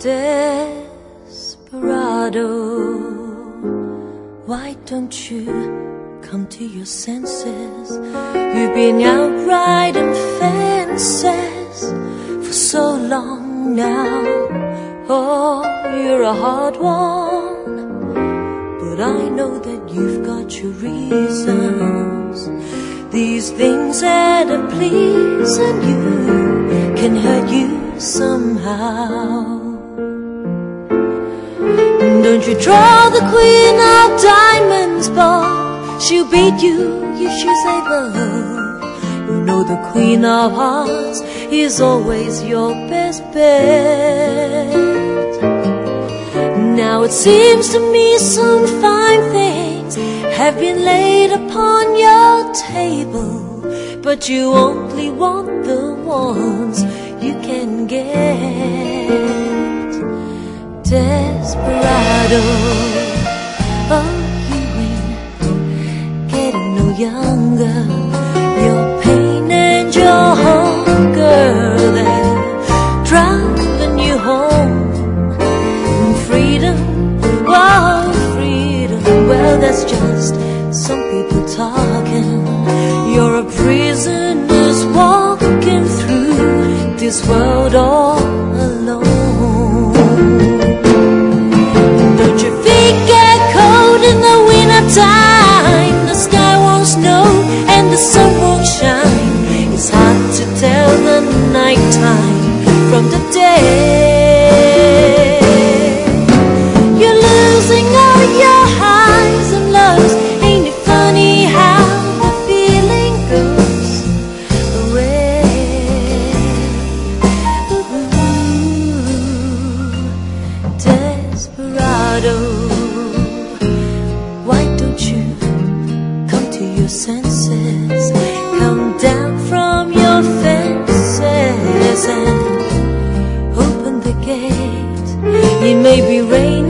Desperado, why don't you come to your senses? You've been out riding fences for so long now. Oh, you're a hard one, but I know that you've got your reasons. These things that are pleasing you can hurt you somehow. Don't you draw the queen of diamonds, but she'll beat you if she's able. You know the queen of hearts is always your best bet. Now it seems to me some fine things have been laid upon your table, but you only want the ones you can get. Desperado, oh, you ain't getting no younger. Your pain and your hunger, they're driving you home. Freedom, oh, freedom, well, that's just some people talking. You're a prisoner walking through this world all alone. Don't your feet get cold in the winter time? The sky won't snow and the sun won't shine. It's hard to tell the nighttime from the day. You're losing all your highs and lows. Ain't it funny how the feeling goes away? Ooh, desperado, why don't you come to your senses? Come down from your fences and open the gate. It may be raining